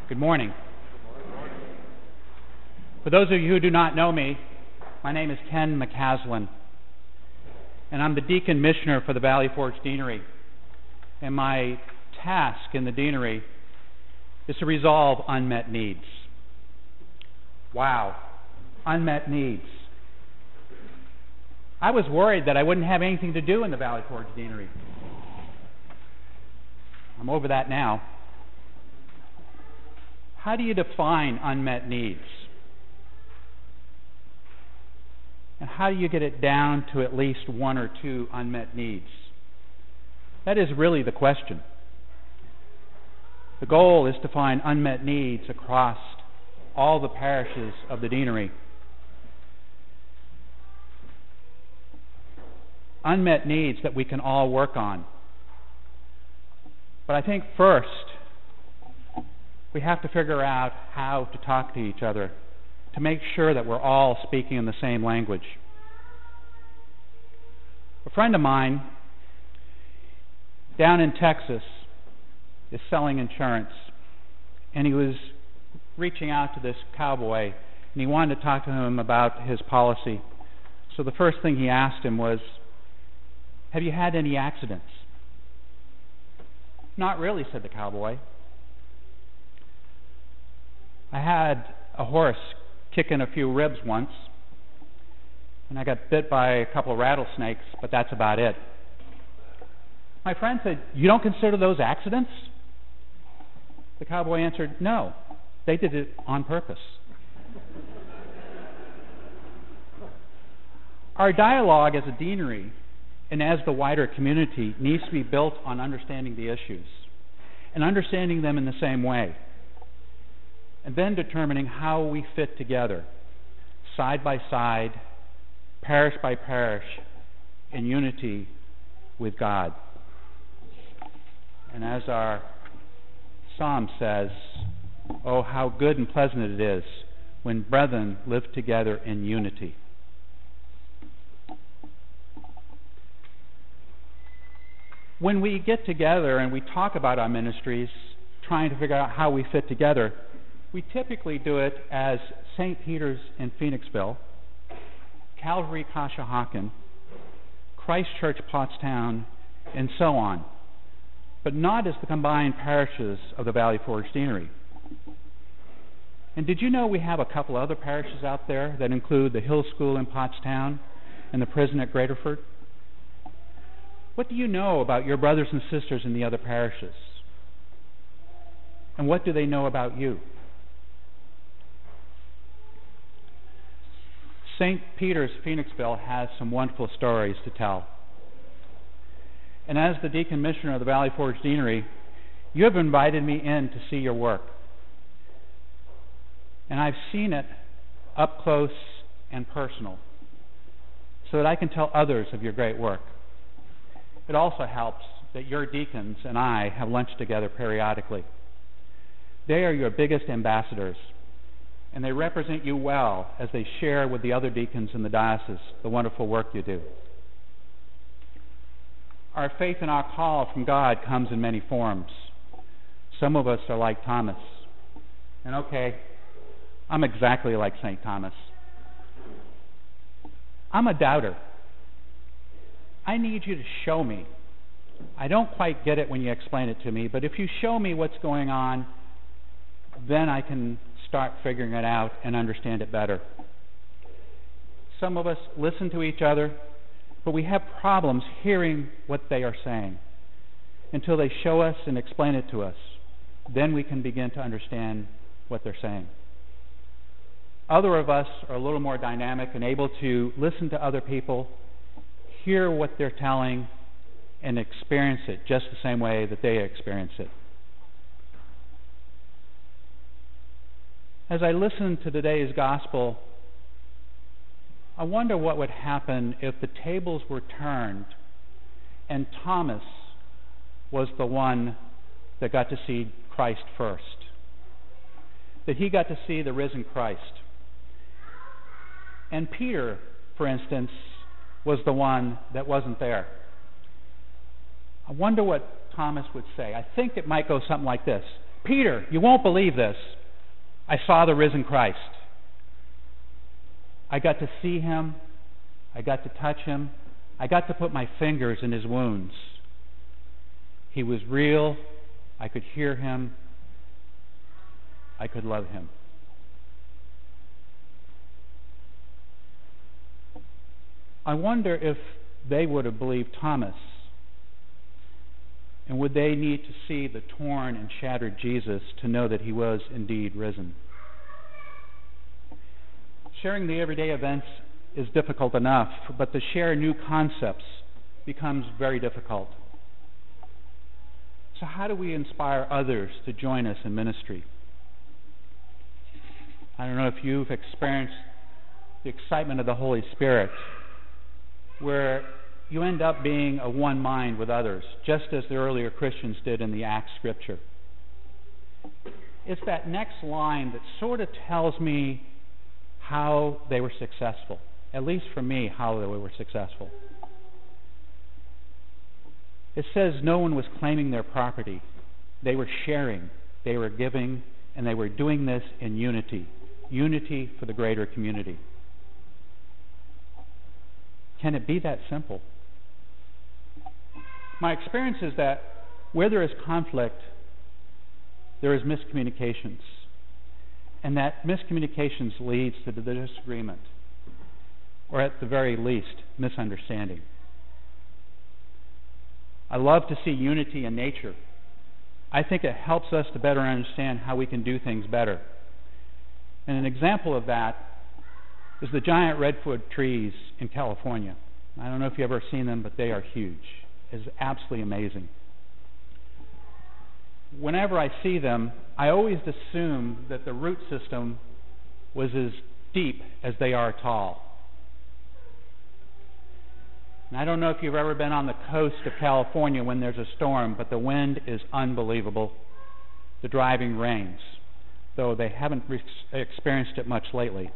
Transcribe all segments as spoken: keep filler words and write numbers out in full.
Good morning. For those of you who do not know me, my name is Ken McCaslin, and I'm the Deacon Missioner for the Valley Forge Deanery. And my task in the deanery is to resolve unmet needs. Wow, unmet needs. I was worried that I wouldn't have anything to do in the Valley Forge Deanery. I'm over that now. How do you define unmet needs? And how do you get it down to at least one or two unmet needs? That is really the question. The goal is to find unmet needs across all the parishes of the deanery. Unmet needs that we can all work on. But I think first, we have to figure out how to talk to each other to make sure that we're all speaking in the same language. A friend of mine down in Texas is selling insurance, and he was reaching out to this cowboy, and he wanted to talk to him about his policy. So the first thing he asked him was, "Have you had any accidents?" "Not really," said the cowboy. "I had a horse kicking a few ribs once, and I got bit by a couple of rattlesnakes, but that's about it." My friend said, "You don't consider those accidents?" The cowboy answered, "No, they did it on purpose." Our dialogue as a deanery and as the wider community needs to be built on understanding the issues and understanding them in the same way, and then determining how we fit together, side by side, parish by parish, in unity with God. And as our psalm says, "Oh, how good and pleasant it is when brethren live together in unity." When we get together and we talk about our ministries, trying to figure out how we fit together, we typically do it as Saint Peter's in Phoenixville, Calvary Conshohocken, Christ Church Pottstown, and so on, but not as the combined parishes of the Valley Forge Deanery. And did you know we have a couple other parishes out there that include the Hill School in Pottstown and the prison at Graterford? What do you know about your brothers and sisters in the other parishes? And what do they know about you? Saint Peter's Phoenixville has some wonderful stories to tell. And as the Deacon Missioner of the Valley Forge Deanery, you have invited me in to see your work. And I've seen it up close and personal so that I can tell others of your great work. It also helps that your deacons and I have lunch together periodically. They are your biggest ambassadors, and they represent you well as they share with the other deacons in the diocese the wonderful work you do. Our faith and our call from God comes in many forms. Some of us are like Thomas. And okay, I'm exactly like Saint Thomas. I'm a doubter. I need you to show me. I don't quite get it when you explain it to me, but if you show me what's going on, then I can start figuring it out and understand it better. Some of us listen to each other, but we have problems hearing what they are saying until they show us and explain it to us. Then we can begin to understand what they're saying. Other of us are a little more dynamic and able to listen to other people, hear what they're telling, and experience it just the same way that they experience it. As I listen to today's gospel, I wonder what would happen if the tables were turned and Thomas was the one that got to see Christ first. That he got to see the risen Christ. And Peter, for instance, was the one that wasn't there. I wonder what Thomas would say. I think it might go something like this. Peter, you won't believe this. I saw the risen Christ. I got to see him. I got to touch him. I got to put my fingers in his wounds. He was real. I could hear him. I could love him. I wonder if they would have believed Thomas, and would they need to see the torn and shattered Jesus to know that he was indeed risen? Sharing the everyday events is difficult enough, but to share new concepts becomes very difficult. So how do we inspire others to join us in ministry? I don't know if you've experienced the excitement of the Holy Spirit, where you end up being of one mind with others, just as the earlier Christians did in the Acts scripture. It's that next line that sort of tells me how they were successful, at least for me, how they were successful. It says no one was claiming their property. They were sharing, they were giving, and they were doing this in unity. Unity for the greater community. Can it be that simple? My experience is that where there is conflict, there is miscommunications. And that miscommunications leads to the disagreement, or at the very least, misunderstanding. I love to see unity in nature. I think it helps us to better understand how we can do things better. And an example of that is the giant redwood trees in California. I don't know if you've ever seen them, but they are huge. It's absolutely amazing. Whenever I see them, I always assume that the root system was as deep as they are tall. And I don't know if you've ever been on the coast of California when there's a storm, but the wind is unbelievable. The driving rains, though they haven't re- experienced it much lately.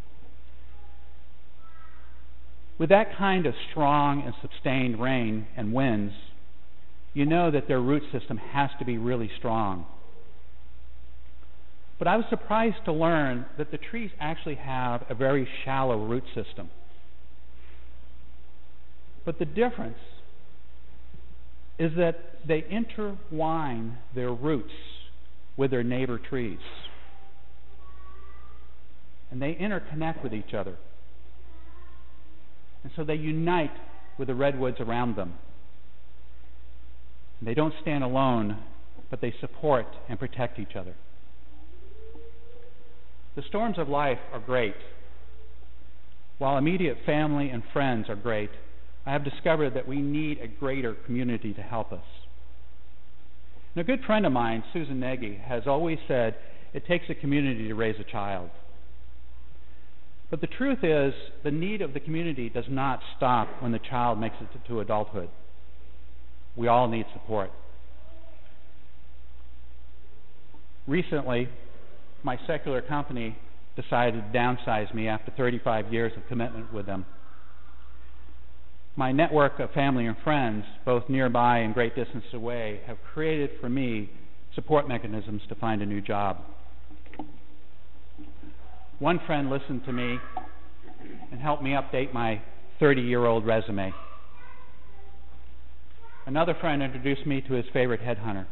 With that kind of strong and sustained rain and winds, you know that their root system has to be really strong. But I was surprised to learn that the trees actually have a very shallow root system. But the difference is that they intertwine their roots with their neighbor trees. And they interconnect with each other. And so they unite with the redwoods around them. They don't stand alone, but they support and protect each other. The storms of life are great. While immediate family and friends are great, I have discovered that we need a greater community to help us. And a good friend of mine, Susan Nagy, has always said it takes a community to raise a child. But the truth is, the need of the community does not stop when the child makes it to, to adulthood. We all need support. Recently, my secular company decided to downsize me after thirty-five years of commitment with them. My network of family and friends, both nearby and great distance away, have created for me support mechanisms to find a new job. One friend listened to me and helped me update my thirty-year-old resume. Another friend introduced me to his favorite headhunter.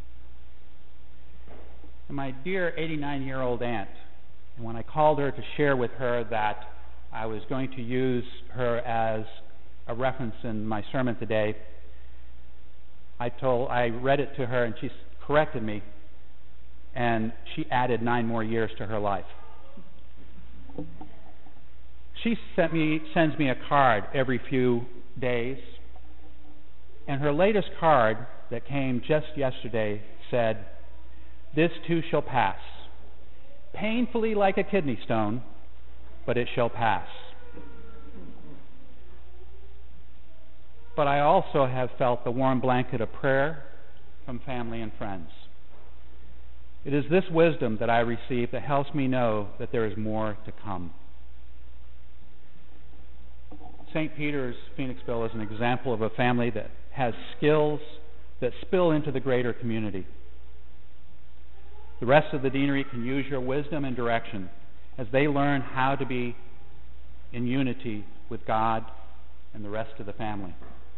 And my dear eighty-nine-year-old aunt, and when I called her to share with her that I was going to use her as a reference in my sermon today, I told, I read it to her, and she corrected me, and she added nine more years to her life. She sent me, sends me a card every few days, and her latest card that came just yesterday said, "This too shall pass, painfully like a kidney stone, but it shall pass." But I also have felt the warm blanket of prayer from family and friends. It is this wisdom that I receive that helps me know that there is more to come. Saint Peter's Phoenixville is an example of a family that has skills that spill into the greater community. The rest of the deanery can use your wisdom and direction as they learn how to be in unity with God and the rest of the family.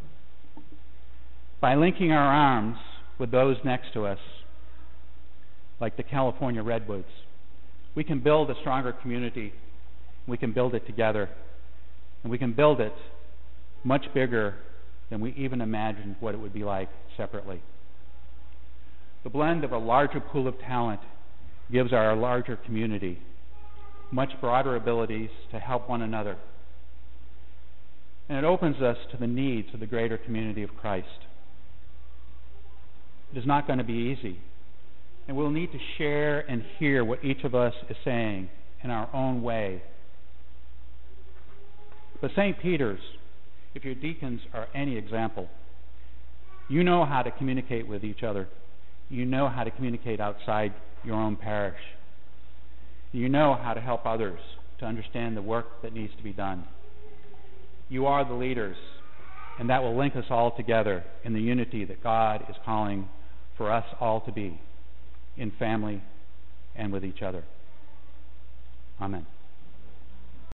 By linking our arms with those next to us, like the California Redwoods, we can build a stronger community. We can build it together. And we can build it much bigger than we even imagined what it would be like separately. The blend of a larger pool of talent gives our larger community much broader abilities to help one another. And it opens us to the needs of the greater community of Christ. It is not going to be easy. And we'll need to share and hear what each of us is saying in our own way. But Saint Peter's, if your deacons are any example, you know how to communicate with each other. You know how to communicate outside your own parish. You know how to help others to understand the work that needs to be done. You are the leaders, and that will link us all together in the unity that God is calling for us all to be in family and with each other. Amen.